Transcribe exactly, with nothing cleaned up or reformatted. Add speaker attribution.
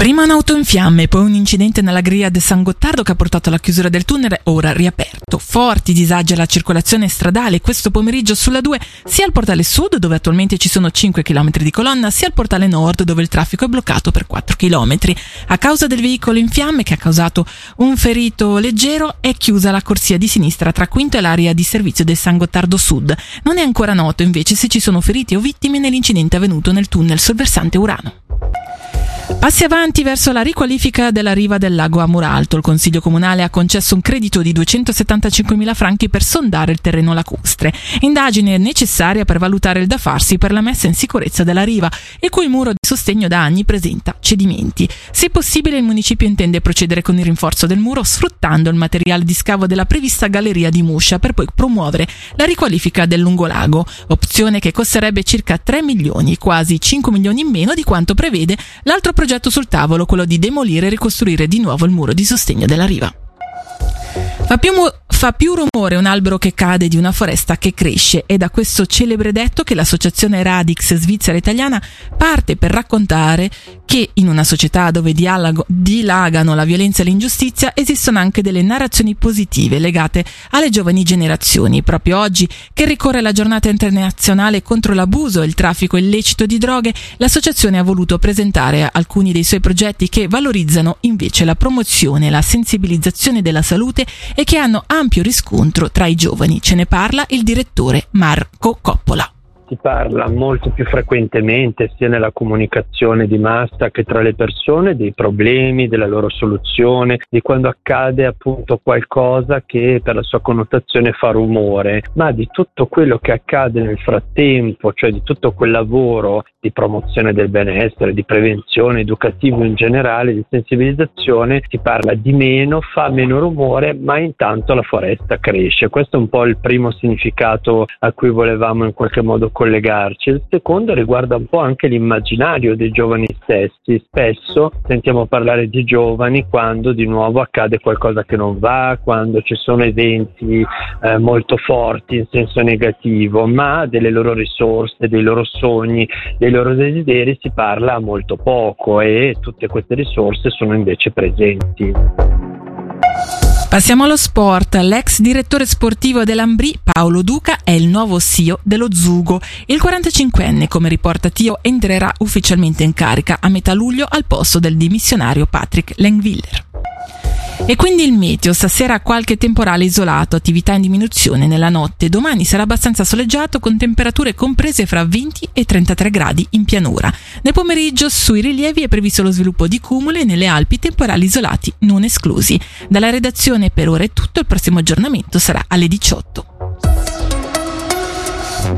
Speaker 1: Prima un'auto in fiamme, poi un incidente nella Gria de San Gottardo che ha portato alla chiusura del tunnel, ora riaperto. Forti disagi alla circolazione stradale questo pomeriggio sulla due, sia al portale sud dove attualmente ci sono cinque chilometri di colonna, sia al portale nord dove il traffico è bloccato per quattro chilometri. A causa del veicolo in fiamme che ha causato un ferito leggero è chiusa la corsia di sinistra tra Quinto e l'area di servizio del San Gottardo Sud. Non è ancora noto invece se ci sono feriti o vittime nell'incidente avvenuto nel tunnel sul versante Urano. Passi avanti verso la riqualifica della riva del lago a Muralto. Il Consiglio Comunale ha concesso un credito di duecentosettantacinquemila franchi per sondare il terreno lacustre. Indagine necessaria per valutare il da farsi per la messa in sicurezza della riva, il cui muro di sostegno da anni presenta cedimenti. Se possibile, il municipio intende procedere con il rinforzo del muro sfruttando il materiale di scavo della prevista galleria di Muscia per poi promuovere la riqualifica del lungolago, opzione che costerebbe circa tre milioni, quasi cinque milioni in meno di quanto prevede l'altro progetto sul tavolo, quello di demolire e ricostruire di nuovo il muro di sostegno della riva. Fa più, mu- fa più rumore un albero che cade di una foresta che cresce. È da questo celebre detto che l'associazione Radix svizzera italiana parte per raccontare che in una società dove dialago, dilagano la violenza e l'ingiustizia esistono anche delle narrazioni positive legate alle giovani generazioni. Proprio oggi, che ricorre la giornata internazionale contro l'abuso e il traffico illecito di droghe, l'associazione ha voluto presentare alcuni dei suoi progetti che valorizzano invece la promozione e la sensibilizzazione della salute e che hanno ampio riscontro tra i giovani. Ce ne parla il direttore Marco Coppola.
Speaker 2: Si parla molto più frequentemente sia nella comunicazione di massa che tra le persone dei problemi, della loro soluzione, di quando accade appunto qualcosa che per la sua connotazione fa rumore, ma di tutto quello che accade nel frattempo, cioè di tutto quel lavoro di promozione del benessere, di prevenzione, educativo in generale, di sensibilizzazione, si parla di meno, fa meno rumore, ma intanto la foresta cresce. Questo è un po' il primo significato a cui volevamo in qualche modo collegarci. Il secondo riguarda un po' anche l'immaginario dei giovani stessi. Spesso sentiamo parlare di giovani quando di nuovo accade qualcosa che non va, quando ci sono eventi eh, molto forti in senso negativo, ma delle loro risorse, dei loro sogni, dei loro desideri si parla molto poco e tutte queste risorse sono invece presenti.
Speaker 1: Passiamo allo sport. L'ex direttore sportivo dell'Ambrì, Paolo Duca, è il nuovo C E O dello Zugo. Il quarantacinquenne, come riporta Tio, entrerà ufficialmente in carica a metà luglio al posto del dimissionario Patrick Lengwiller. E quindi il meteo: stasera qualche temporale isolato, attività in diminuzione nella notte. Domani sarà abbastanza soleggiato con temperature comprese fra venti e trentatré gradi in pianura. Nel pomeriggio sui rilievi è previsto lo sviluppo di cumuli e nelle Alpi temporali isolati non esclusi. Dalla redazione per ora è tutto, il prossimo aggiornamento sarà alle diciotto.